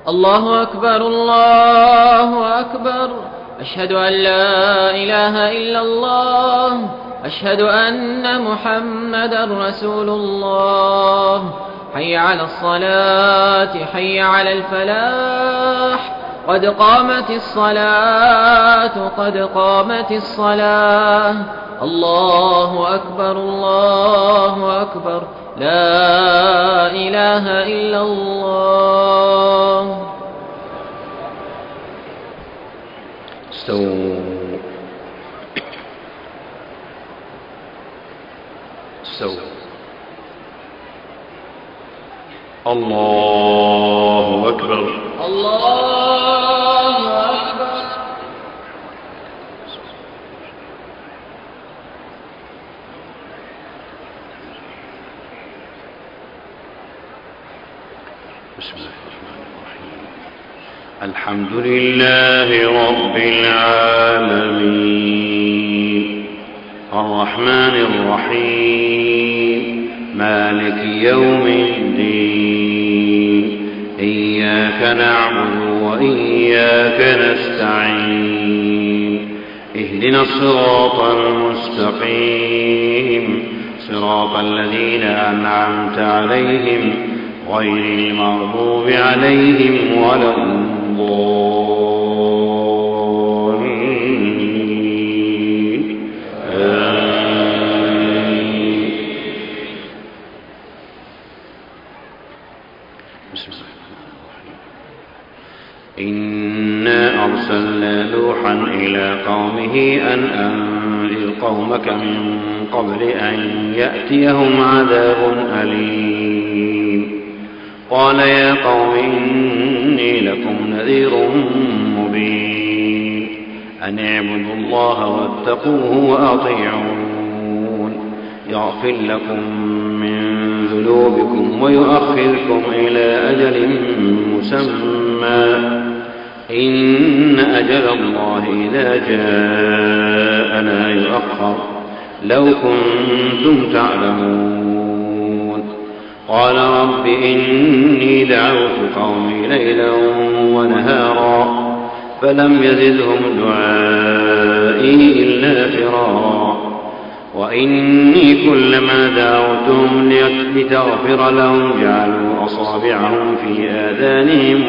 الله أكبر الله أكبر. أشهد أن لا إله إلا الله. أشهد أن محمدا رسول الله. حي على الصلاة حي على الفلاح. قد قامت الصلاة قد قامت الصلاة. الله أكبر الله أكبر. لا إله إلا الله. استووا الله أكبر الله أكبر. بسم الله الرحمن الرحيم. الحمد لله رب العالمين الرحمن الرحيم مالك يوم الدين. إياك نعبد وإياك نستعين. اهدنا الصراط المستقيم صراط الذين أنعمت عليهم غير المغضوب عليهم ولا الضالين. آمين. بسم الله الرحمن الرحيم. إنا أرسلنا نوحا إلى قومه أن أنذر قومك من قبل أن يأتيهم عذاب أليم. قال يا قوم إني لكم نذير مبين أن اعبدوا الله واتقوه وأطيعون يغفر لكم من ذنوبكم ويؤخركم إلى أجل مسمى إن أجل الله إذا جاء لا يؤخر لو كنتم تعلمون. قال رب إني دعوت قومي ليلا ونهارا فلم يزدهم دعائي إلا فرارا. وإني كلما دعوتهم لتغفر لهم جعلوا أصابعهم في آذانهم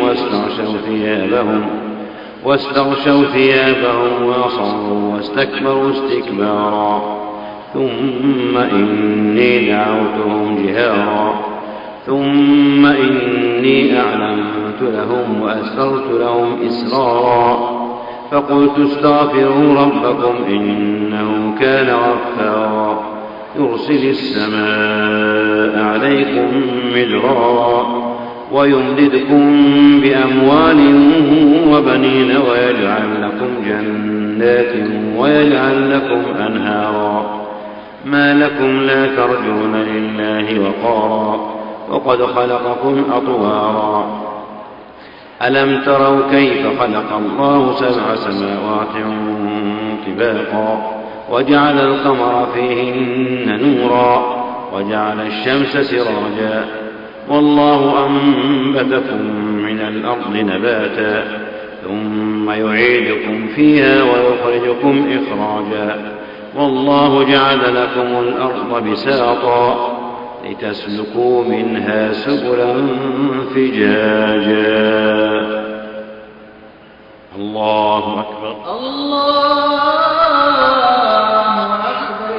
واستغشوا ثيابهم وأصروا واستكبروا استكبارا. ثم إني دعوتهم جهارا ثم إني أعلنت لهم وأسررت لهم إسرارا. فقلت استغفروا ربكم إنه كان غفارا يرسل السماء عليكم مدرارا ويمددكم بأموال وبنين ويجعل لكم جنات ويجعل لكم أنهارا. ما لكم لا ترجون لله وقارا وقد خلقكم أطوارا. ألم تروا كيف خلق الله 7 سماوات طباقا وجعل القمر فيهن نورا وجعل الشمس سراجا والله أنبتكم من الأرض نباتا ثم يعيدكم فيها ويخرجكم إخراجا. والله جعل لكم الأرض بساطا لتسلكوا منها سبلا فجاجا. الله أكبر الله أكبر.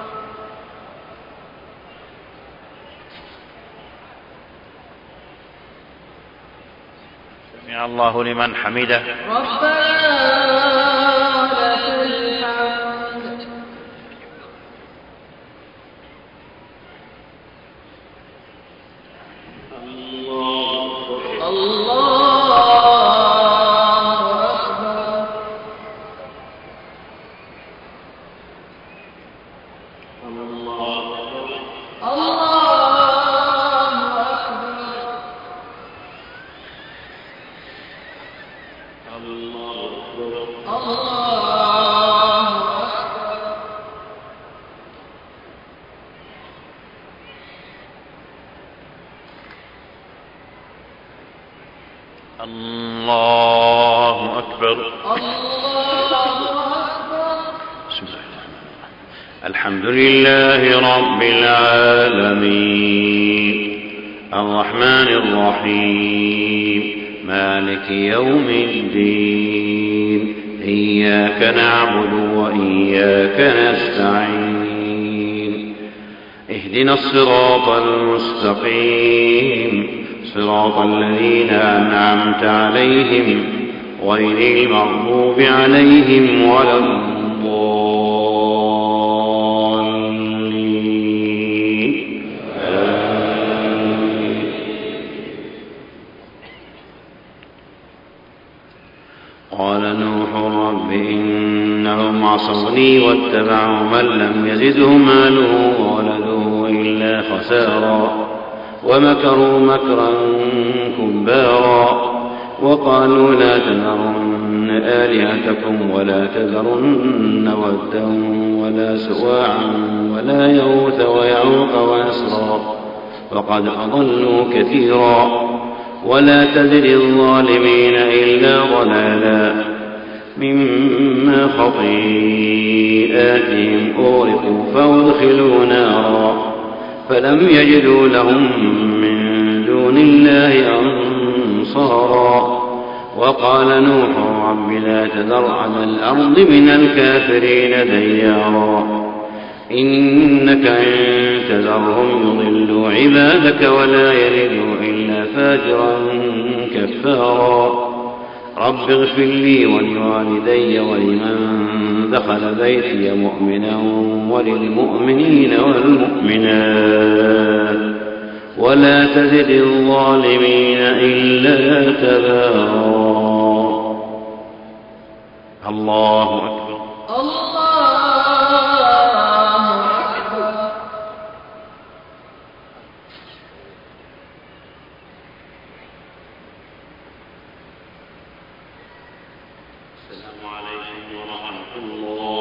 سمع الله لمن حمده. ربنا الله أكبر. الحمد لله رب العالمين الرحمن الرحيم مالك يوم الدين إياك نعبد وإياك نستعين اهدنا الصراط المستقيم صراط الذين أنعمت عليهم غير المغضوب عليهم ولا الضالين. قال نوح رب إنهم عصوني واتبعوا من لم يزده ماله وولده إلا خسارا ومكروا مكرا كبارا وقالوا لا تذرن آلهتكم ولا تذرن ودا ولا سواعا ولا يغوث ويعوق ونسرا وقد أضلوا كثيرا ولا تزد الظالمين إلا ضلالا مما خطيئاتهم أغرقوا فأدخلوا نارا فلم يجدوا لهم من دون الله أنصارا وقال نوح رب لا تذر على الأرض من الكافرين ديارا إنك إن تذرهم يضلوا عبادك ولا يلدوا إلا فاجرا كفارا رب اغفر لي ولوالدي ولمن دخل بيتي مؤمنا وللمؤمنين والمؤمنات ولا تزد الظالمين إلا تبارا. الله أكبر. السلام عليكم ورحمة الله